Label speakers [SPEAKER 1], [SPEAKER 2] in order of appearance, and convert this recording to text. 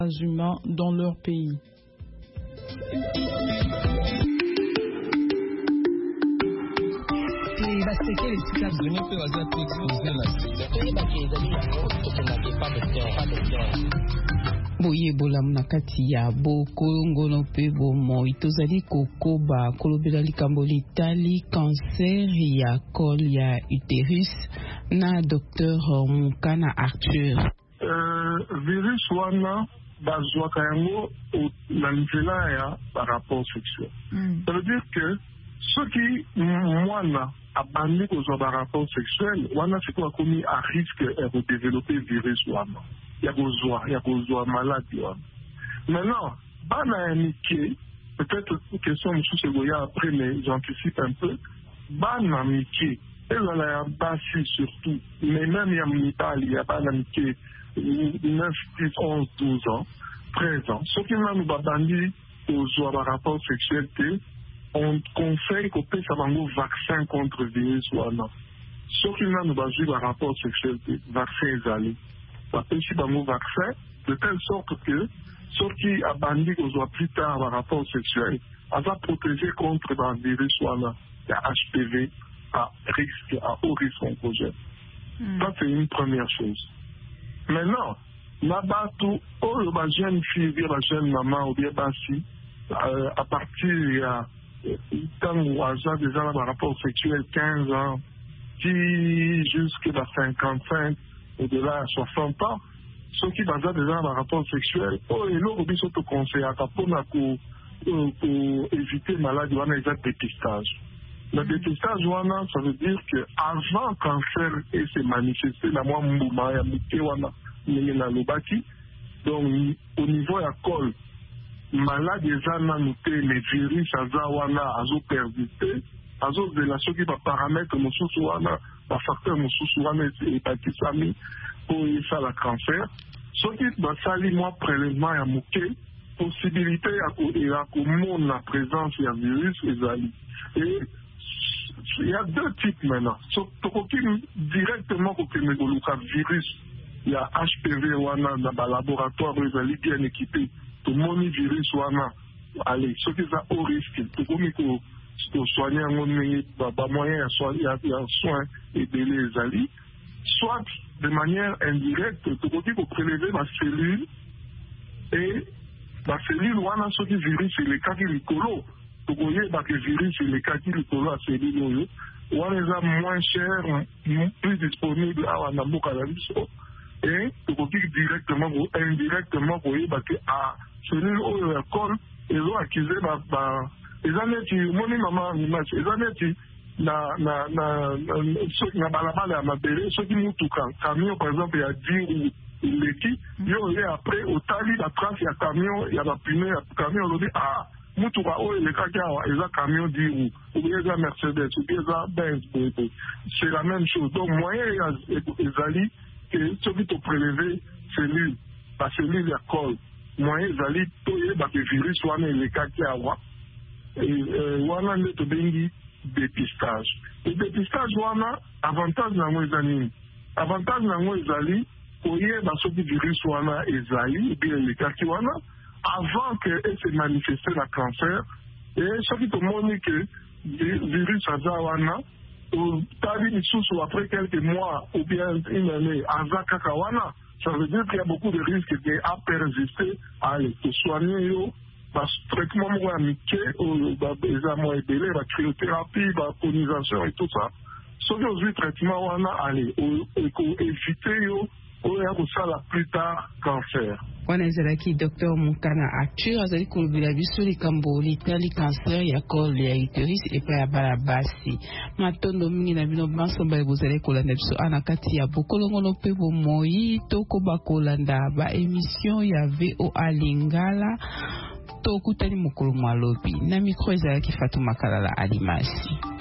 [SPEAKER 1] humains dans leur pays.
[SPEAKER 2] Boye bola mnakati ya bokolongono pe bomo itozali kokoba kolobela likambo litali cancer ya col ya utérus na Dr Mukana Arthur.
[SPEAKER 3] Virus wana bazwaka yango na nzela ya rapport sexuel. Ça veut dire que ceux qui mwana abandi kozwa rapport sexuel wana siko akomi à risque de développer virus wana. Ya kozwa maladie wana. Maintenant, bana ya mike, peut-être une question de sous-segoya après, mais j'anticipe un peu. Bana mike, ezala ya basi surtout, mais même ya mibali, ya bana mike, 9, 10, 11, 12 ans, 13 ans. Ceux qui n'ont pas bandit kozwa rapport sexuel, on conseille qu'on puisse avoir un vaccin contre le virus wana. Ceux qui n'ont pas eu rapport sexuel, vaccin ezali. Bapesi bango vaccin de telle sorte que ceux qui abandonnent aux plus tard un rapport sexuel, on va protéger contre le virus wana, le HPV à haut risque oncogène. Ça c'est une première chose. Maintenant, nabatu ou la jeune fille ou la jeune maman ou bien basi à partir tant ou à déjà un rapport sexuel 15 ans qui jusqu'à 55 au-delà à 60 ans, ceux qui basent déjà un rapport sexuel, et l'autre bi surtout conseil à pour éviter maladie wana et dépistage. Le dépistage wana, ça veut dire que avant le cancer et se manifester la moi mouma ya mike wana na lobaki, donc au niveau ya col malade eza nanu te les virus aza wana azo persiste azo de la ceux qui va paramètre mosusu wana ba facteur mosusu wana epatisami pour ça la cancer ceux qui va sali moi prélèvement ya moke possibilité ya komona la présence ya virus ezali et il y a deux types maintenant tokoki directement kokende koluka virus ya HPV wana na ba laboratoire ezali bien équipé to moni virus wana allez ceux qui sont au risque tokomi ko soigner un moyen de soins et de les alliés, soit de manière indirecte, tu peux prélever ma cellule et ma cellule, on a ce virus, c'est les cas qui l'écolo. Tu peux que le virus, c'est les cas qui l'écolo à cellule, on les a moins chers, plus disponibles à un amour à la vie. Et tu peux directement ou indirectement, tu peux que à cellule ou à col, ils ont accusé les années qui moni maman image les années qui na balabala ya mabele ceux qui mutuka camion par exemple il y a 10 ou leki yo est après au tali la trace ya camion ya ba pneu ya camion on dit ah mutuka o le kaka eza camion 10 ou bien Mercedes ou bien Benz c'est la même chose donc moyen ezali que ceux qui te prélever cellule la cellule ya col moyen ezali to yeba que virus wana le kaka wa wana nde tobengi dépistage. Et dépistage wana avantage nango ezali avantage nango ezali koyeba soki virus wana ezali bien elekaki wana avant que se manifeste la cancer et soki tomoni que virus aza wana otali lisusu après quelques mois ou bien une année aza kaka wana ça veut dire qu'il y a beaucoup de risques à persister allez soigner yo traitement moi amitié les amours et délai la cryothérapie la colonisation et tout ça ce que le traitement on a allé éviter pour ça la plus tard cancer
[SPEAKER 2] wana ezalaki Dr Mukana Arthur azali kolobela biso likambo litali cancer ya col ya utérus epai ya bana basi matondo mingi na bino bansomba bozali kolanda biso ana kati ya bokolongono mpe bomoi tokoba kolanda ba émission ya VOA Lingala tokutani mokolo mwalobi na micro ezalaki Fatuma Kalala Alimasi.